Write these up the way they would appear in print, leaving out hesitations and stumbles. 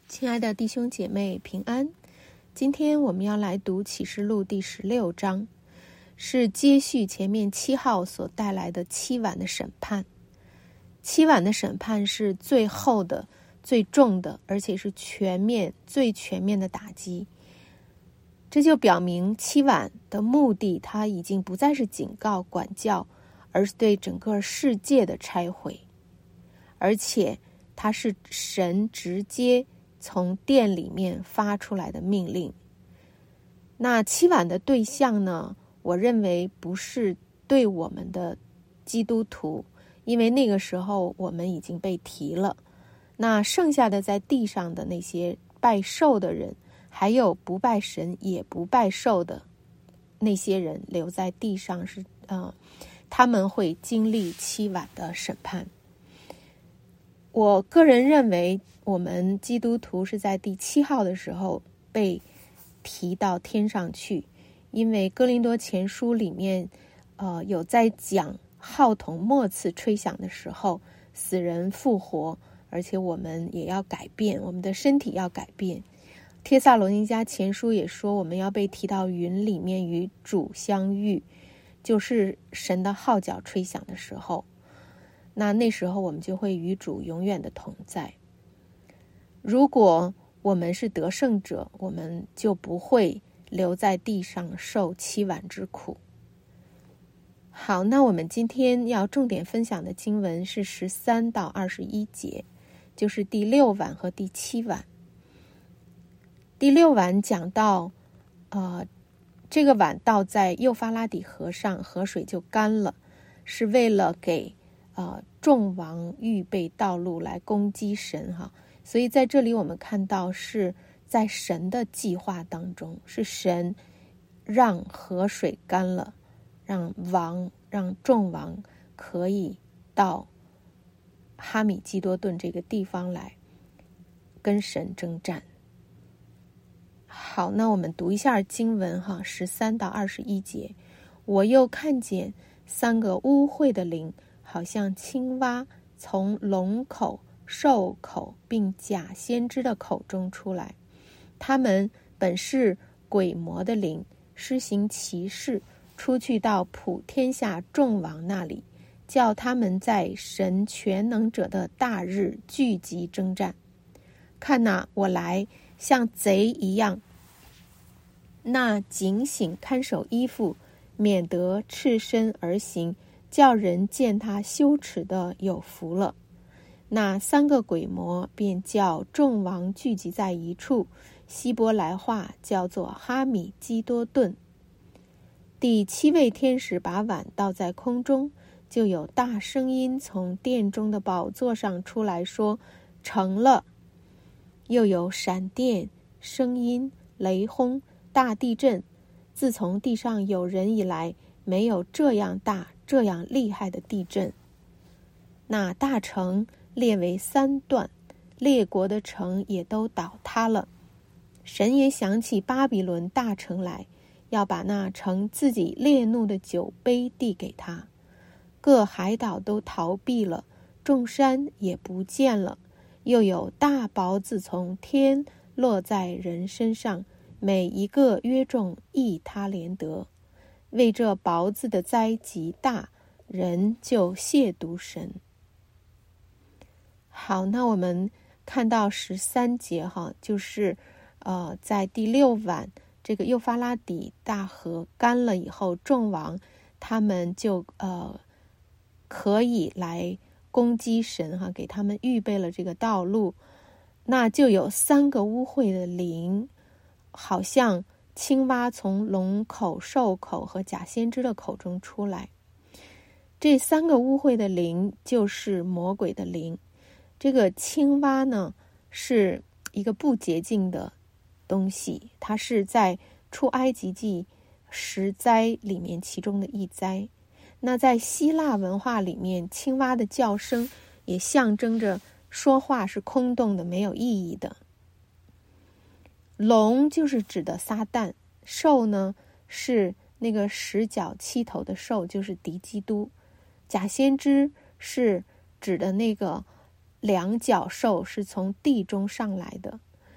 亲爱的弟兄姐妹平安，今天我们要来读启示录第16章，是接续前面7号所带来的7晚的审判。7晚的审判是最后的、最重的，而且是最全面的打击。这就表明7晚的目的，它已经不再是警告、管教，而是对整个世界的拆毁，而且它是神直接从殿里面发出来的命令。那7晚的对象呢，我认为不是对我们的基督徒，因为那个时候我们已经被提了。那剩下的在地上的那些拜兽的人，还有不拜神也不拜兽的那些人留在地上他们会经历7晚的审判。我个人认为我们基督徒是在第7号的时候被提到天上去，因为哥林多前书里面有在讲号筒末次吹响的时候，死人复活，而且我们也要改变，我们的身体要改变。帖撒罗尼迦前书也说，我们要被提到云里面与主相遇，就是神的号角吹响的时候。那时候我们就会与主永远的同在。如果我们是得胜者，我们就不会留在地上受7晚之苦。好，那我们今天要重点分享的经文是13到21节，就是第6晚和第7晚。第6晚讲到这个碗倒在幼发拉底河上，河水就干了，是为了给众王预备道路来攻击神哈。所以在这里我们看到是在神的计划当中，是神让河水干了，让众王可以到哈米基多顿这个地方来跟神征战。好，那我们读一下经文哈，13到21节。我又看见3个污秽的灵，好像青蛙从龙口、兽口并假先知的口中出来。他们本是鬼魔的灵，施行奇事，出去到普天下众王那里，叫他们在神全能者的大日聚集征战。看哪，我来像贼一样。那警醒看守衣服，免得赤身而行，叫人见他羞耻的有福了。那3个鬼魔便叫众王聚集在一处，希伯来话叫做哈米基多顿。第7位天使把碗倒在空中，就有大声音从殿中的宝座上出来说，成了。又有闪电、声音、雷轰、大地震，自从地上有人以来，没有这样大、这样厉害的地震。那大城列为3段，列国的城也都倒塌了。神也想起巴比伦大城来，要把那城自己烈怒的酒杯递给他。各海岛都逃避了，众山也不见了。又有大雹子从天落在人身上，每一个约重1他连得。为这雹子的灾极大，人就亵渎神。好，那我们看到13节哈，就是在第6晚，这个幼发拉底大河干了以后，众王他们就可以来攻击神哈，给他们预备了这个道路。那就有3个污秽的灵，好像青蛙从龙口、兽口和假先知的口中出来。这3个污秽的灵就是魔鬼的灵。这个青蛙呢，是一个不洁净的东西，它是在出埃及记10灾里面其中的一灾。那在希腊文化里面，青蛙的叫声也象征着说话是空洞的，没有意义的。龙就是指的撒旦，兽呢是那个10角7头的兽，就是敌基督。假先知是指的那个2角兽，是从地中上来的。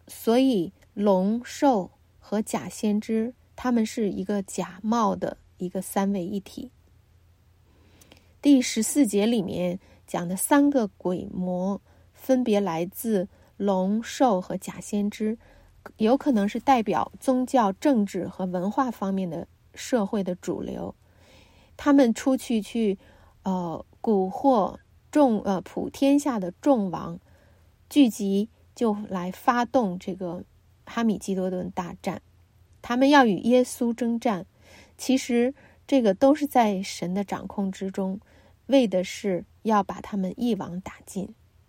所以龙、兽和假先知，他们是一个假冒的一个三位一体。第14节里面讲的3个鬼魔，分别来自龙、兽和假先知，有可能是代表宗教、政治和文化方面的社会的主流。他们出去蛊惑普天下的众王，聚集就来发动这个哈米基多顿大战。他们要与耶稣征战，其实这个都是在神的掌控之中，为的是要把他们一网打尽。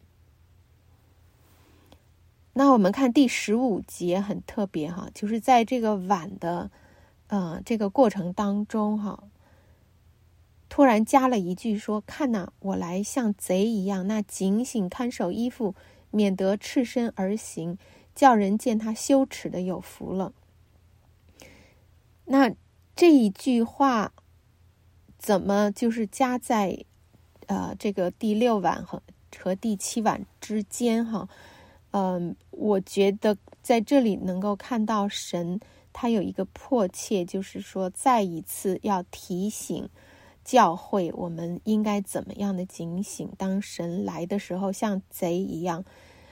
那我们看第15节很特别哈，就是在这个碗的这个过程当中哈，突然加了一句说：看哪，我来像贼一样，那警醒看守衣服，免得赤身而行，叫人见他羞耻的有福了。那这一句话怎么就是加在这个第6碗和第7碗之间哈？我觉得在这里能够看到神他有一个迫切，就是说再一次要提醒教会我们应该怎么样的警醒，当神来的时候像贼一样。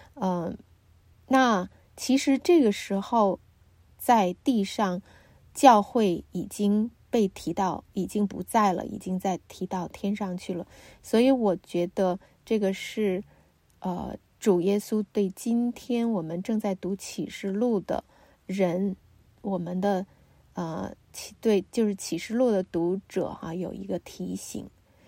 那其实这个时候在地上教会已经被提到，已经不在了，已经在提到天上去了。所以我觉得这个是主耶稣对今天我们正在读启示录的人，我们的对，就是启示录的读者有一个提醒。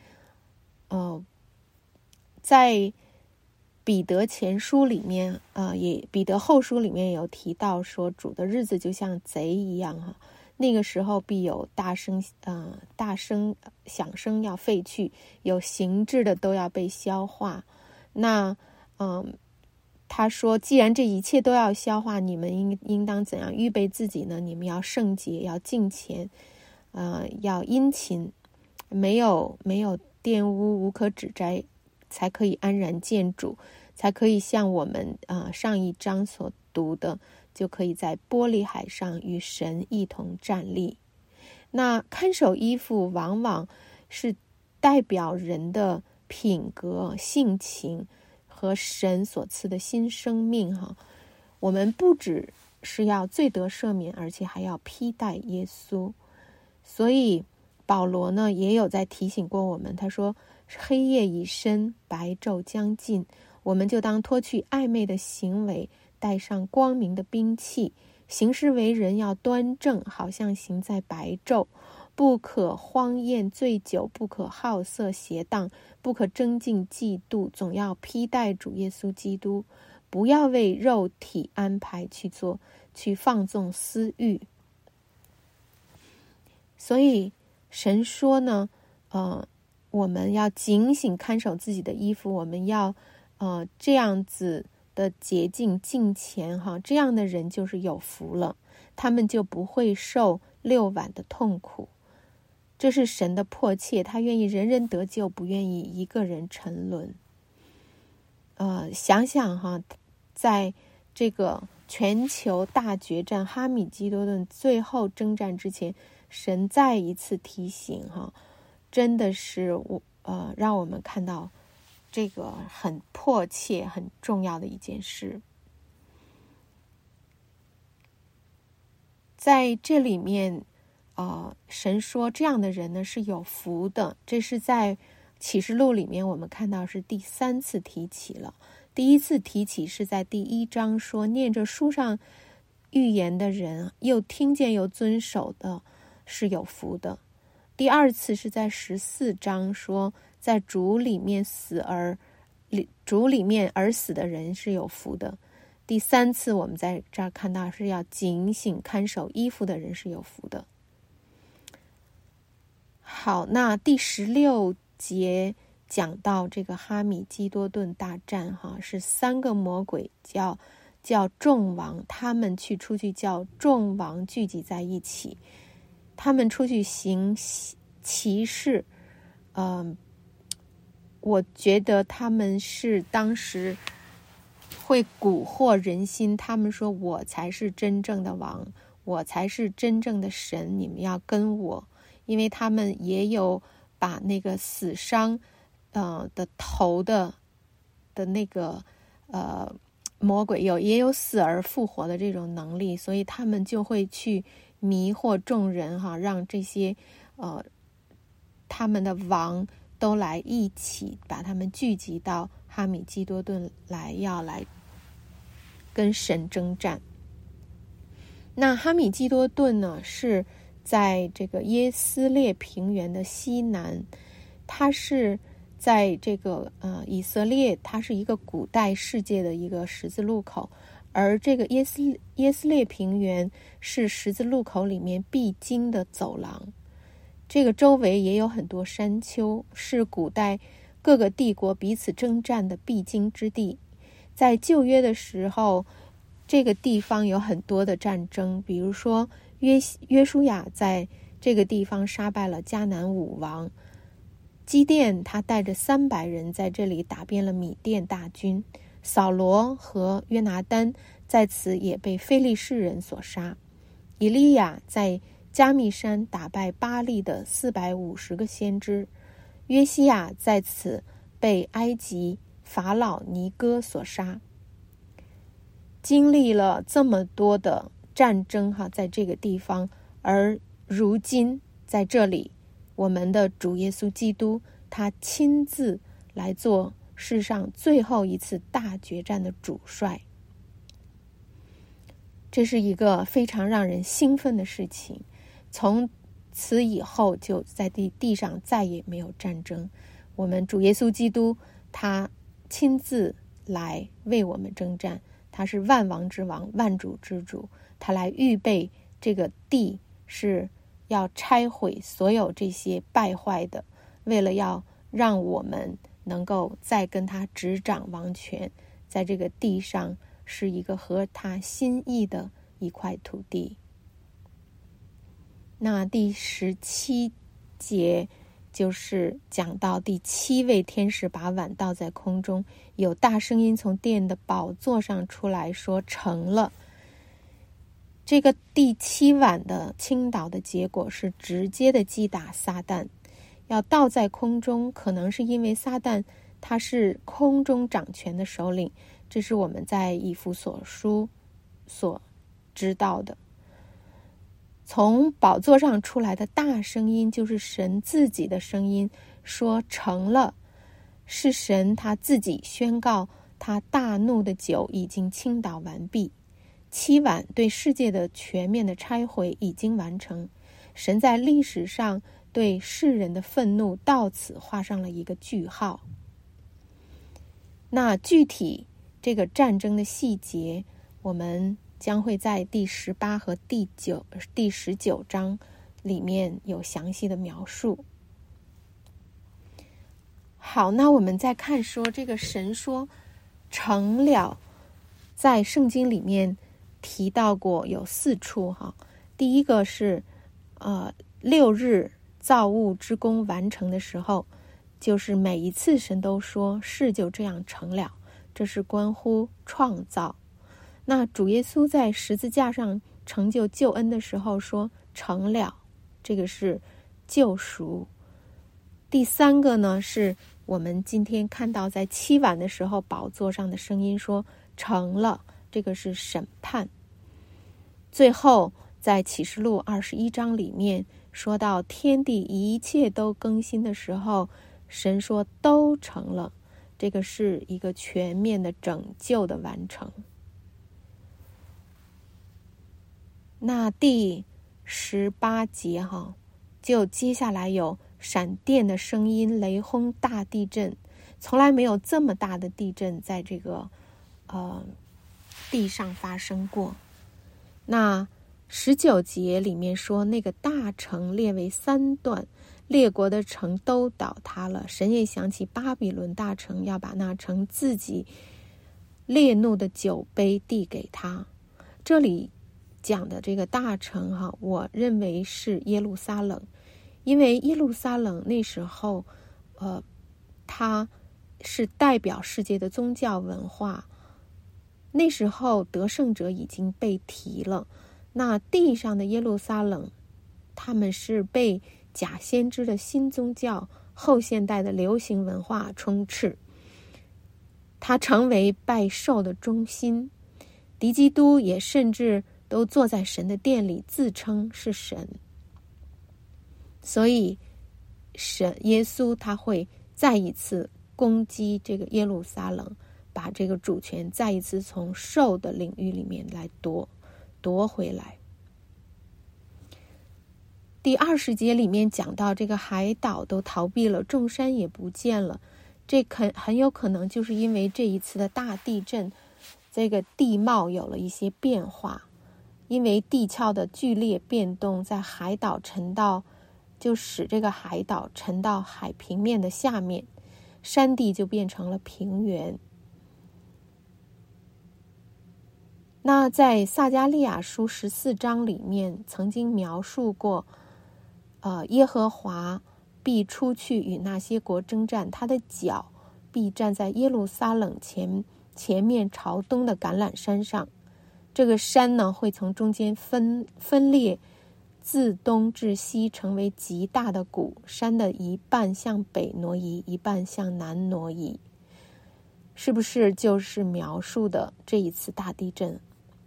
在彼得前书里面彼得后书里面有提到说，主的日子就像贼一样那个时候必有大声响声要废去，有形质的都要被消化。那他说既然这一切都要消化，你们应当怎样预备自己呢？你们要圣洁，要敬虔，要殷勤，没有玷污，无可指摘，才可以安然见主，才可以像我们上一章所读的，就可以在玻璃海上与神一同站立。那看守衣服往往是代表人的品格、性情和神所赐的新生命我们不只是要罪得赦免，而且还要披戴耶稣。所以保罗呢也有在提醒过我们，他说黑夜已深，白昼将近，我们就当脱去暧昧的行为，带上光明的兵器，行事为人要端正，好像行在白昼，不可荒宴醉酒，不可好色邪荡，不可争竞嫉妒，总要披戴主耶稣基督，不要为肉体安排去放纵私欲。所以神说呢我们要警醒看守自己的衣服，我们要这样子的洁净敬虔这样的人就是有福了，他们就不会受6碗的痛苦。这是神的迫切，他愿意人人得救，不愿意一个人沉沦。想想在这个全球大决战哈米基多顿最后征战之前，神再一次提醒真的是让我们看到这个很迫切很重要的一件事。在这里面神说这样的人呢是有福的，这是在启示录里面我们看到是第3次提起了。第一次提起是在第1章说，念着书上预言的人，又听见又遵守的是有福的。第2次是在14章说，在主里面而死的人是有福的。第3次我们在这儿看到是要警醒看守衣服的人是有福的。好，那第16节讲到这个哈米基多顿大战是3个魔鬼叫众王，他们出去叫众王聚集在一起，他们出去行奇事。我觉得他们是当时会蛊惑人心，他们说我才是真正的王，我才是真正的神，你们要跟我。因为他们也有把那个死伤的头的那个魔鬼也有死而复活的这种能力，所以他们就会去迷惑众人让这些他们的王都来一起把他们聚集到哈米基多顿来，要来跟神征战。那哈米基多顿呢，是在这个耶斯列平原的西南，它是在这个以色列，它是一个古代世界的一个十字路口，而这个耶斯列平原是十字路口里面必经的走廊。这个周围也有很多山丘，是古代各个帝国彼此征战的必经之地。在旧约的时候，这个地方有很多的战争，比如说约书亚在这个地方杀败了迦南5王，基甸他带着300人在这里打遍了米甸大军，扫罗和约拿单在此也被非利士人所杀，以利亚在加密山打败巴力的450个先知，约西亚在此被埃及法老尼哥所杀。经历了这么多的战争在这个地方，而如今在这里，我们的主耶稣基督他亲自来做世上最后一次大决战的主帅。这是一个非常让人兴奋的事情，从此以后就在地上再也没有战争。我们主耶稣基督他亲自来为我们征战，他是万王之王，万主之主，他来预备这个地，是要拆毁所有这些败坏的，为了要让我们能够再跟他执掌王权，在这个地上是一个合他心意的一块土地。那第17节就是讲到第7位天使把碗倒在空中，有大声音从殿的宝座上出来说成了。这个第7碗的倾倒的结果是直接的击打撒旦，要倒在空中，可能是因为撒旦他是空中掌权的首领，这是我们在以弗所书所知道的。从宝座上出来的大声音就是神自己的声音，说成了，是神他自己宣告他大怒的酒已经倾倒完毕，7碗对世界的全面的拆毁已经完成，神在历史上对世人的愤怒到此画上了一个句号。那具体这个战争的细节，我们将会在第18和第19章里面有详细的描述。好，那我们再看说这个神说成了，在圣经里面提到过有4处第一个是6日造物之功完成的时候，就是每一次神都说事就这样成了，这是关乎创造。那主耶稣在十字架上成就救恩的时候说成了，这个是救赎。第3个呢，是我们今天看到在7碗的时候宝座上的声音说成了，这个是审判。最后在启示录21章里面说到天地一切都更新的时候，神说都成了，这个是一个全面的拯救的完成。那第18节就接下来有闪电的声音，雷轰，大地震，从来没有这么大的地震在这个地上发生过。那19节里面说那个大城列为3段，列国的城都倒塌了，神也想起巴比伦大城，要把那城自己烈怒的酒杯递给他。这里讲的这个大城我认为是耶路撒冷，因为耶路撒冷那时候它是代表世界的宗教文化， 那时候得胜者已经被提了，那地上的耶路撒冷，他们是被假先知的新宗教、后现代的流行文化充斥，它成为拜兽的中心。敌基督也甚至都坐在神的殿里自称是神。所以耶稣他会再一次攻击这个耶路撒冷，把这个主权再一次从兽的领域里面来夺回来。第20节里面讲到，这个海岛都逃避了，众山也不见了。这很有可能就是因为这一次的大地震，这个地貌有了一些变化，因为地壳的剧烈变动，在海岛就使这个海岛沉到海平面的下面，山地就变成了平原。那在撒迦利亚书14章里面曾经描述过，耶和华必出去与那些国征战，他的脚必站在耶路撒冷前面朝东的橄榄山上。这个山呢，会从中间分裂，自东至西成为极大的谷，山的一半向北挪移，一半向南挪移。是不是就是描述的这一次大地震？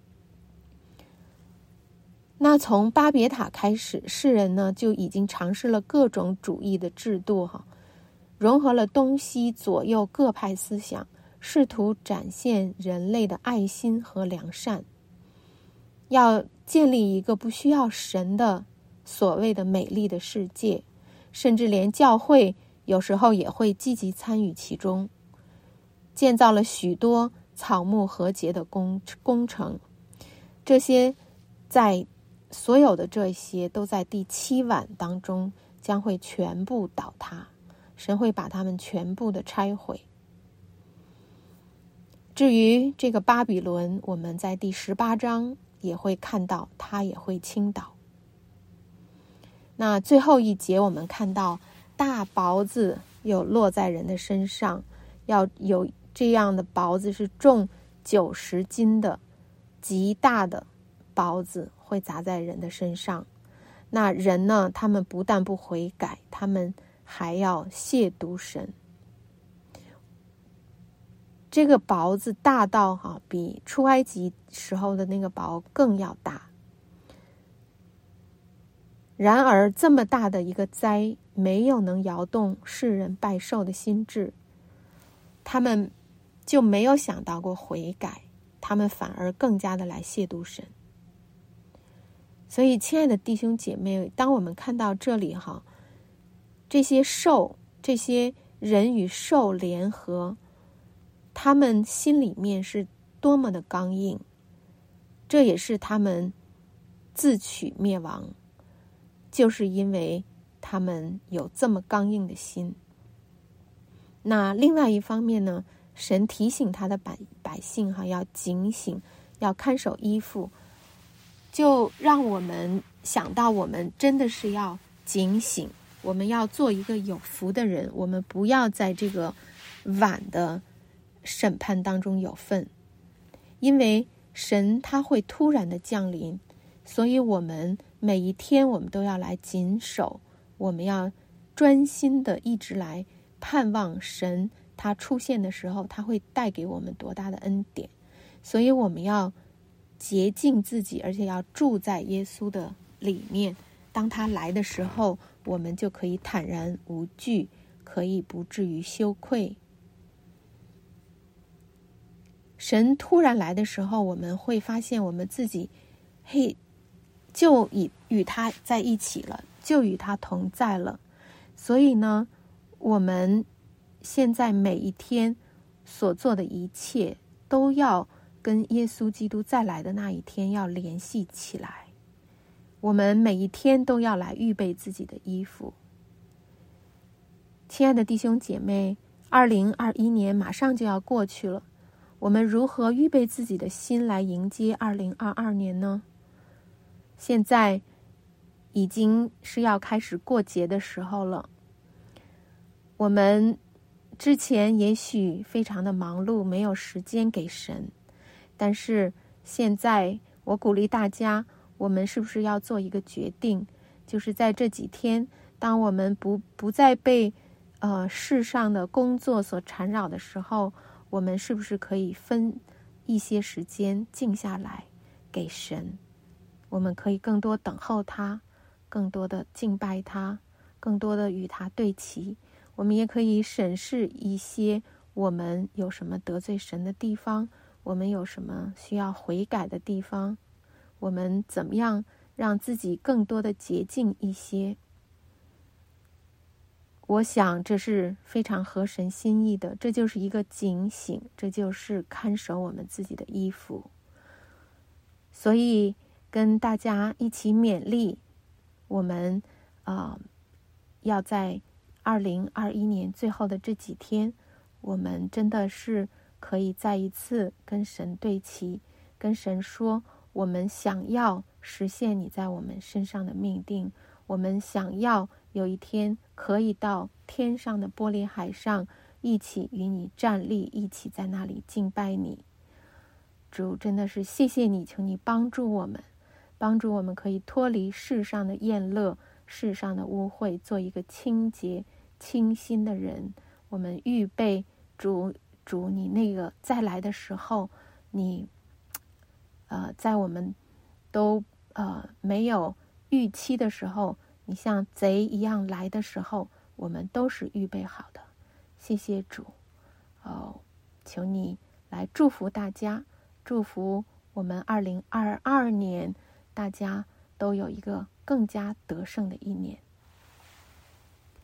那从巴别塔开始，世人呢就已经尝试了各种主义的制度，融合了东西左右各派思想，试图展现人类的爱心和良善，要建立一个不需要神的所谓的美丽的世界，甚至连教会有时候也会积极参与其中，建造了许多草木和谐的工程。所有的这些都在第7晚当中将会全部倒塌，神会把它们全部的拆毁。至于这个巴比伦，我们在第18章也会看到，它也会倾倒。那最后一节我们看到大雹子有落在人的身上，要有这样的雹子是重90斤的极大的雹子会砸在人的身上。那人呢，他们不但不悔改，他们还要亵渎神。这个雹子大到比出埃及时候的那个雹更要大。然而这么大的一个灾，没有能摇动世人拜兽的心志，他们就没有想到过悔改，他们反而更加的来亵渎神。所以亲爱的弟兄姐妹，当我们看到这里这些人与兽联合，他们心里面是多么的刚硬，这也是他们自取灭亡，就是因为他们有这么刚硬的心。那另外一方面呢，神提醒他的百姓要警醒，要看守衣服，就让我们想到我们真的是要警醒，我们要做一个有福的人，我们不要在这个晚的审判当中有份，因为神他会突然的降临，所以我们每一天我们都要来谨守，我们要专心的一直来盼望神他出现的时候，他会带给我们多大的恩典。所以我们要洁净自己，而且要住在耶稣的里面，当他来的时候，我们就可以坦然无惧，可以不至于羞愧。神突然来的时候，我们会发现我们自己就与他在一起了，就与他同在了。所以呢，我们现在每一天所做的一切都要跟耶稣基督再来的那一天要联系起来。我们每一天都要来预备自己的衣服。亲爱的弟兄姐妹，2021年马上就要过去了，我们如何预备自己的心来迎接2022年呢？现在已经是要开始过节的时候了，我们之前也许非常的忙碌，没有时间给神， 但是现在我鼓励大家，我们是不是要做一个决定，就是在这几天，当我们不再被世上的工作所缠绕的时候，我们是不是可以分一些时间静下来给神？我们可以更多等候他，更多的敬拜他，更多的与他对齐。我们也可以审视一些我们有什么得罪神的地方，我们有什么需要悔改的地方，我们怎么样让自己更多的洁净一些。我想这是非常合神心意的，这就是一个警醒，这就是看守我们自己的衣服。所以跟大家一起勉励，我们要在2021年最后的这几天，我们真的是可以再一次跟神对齐，跟神说，我们想要实现你在我们身上的命定，我们想要有一天可以到天上的玻璃海上，一起与你站立，一起在那里敬拜你。主，真的是谢谢你，求你帮助我们可以脱离世上的厌乐，世上的污秽，做一个清洁清心的人。我们预备主你那个再来的时候，你在我们都没有预期的时候，你像贼一样来的时候，我们都是预备好的。谢谢主，求你来祝福大家，祝福我们2022年，大家都有一个更加得胜的一年。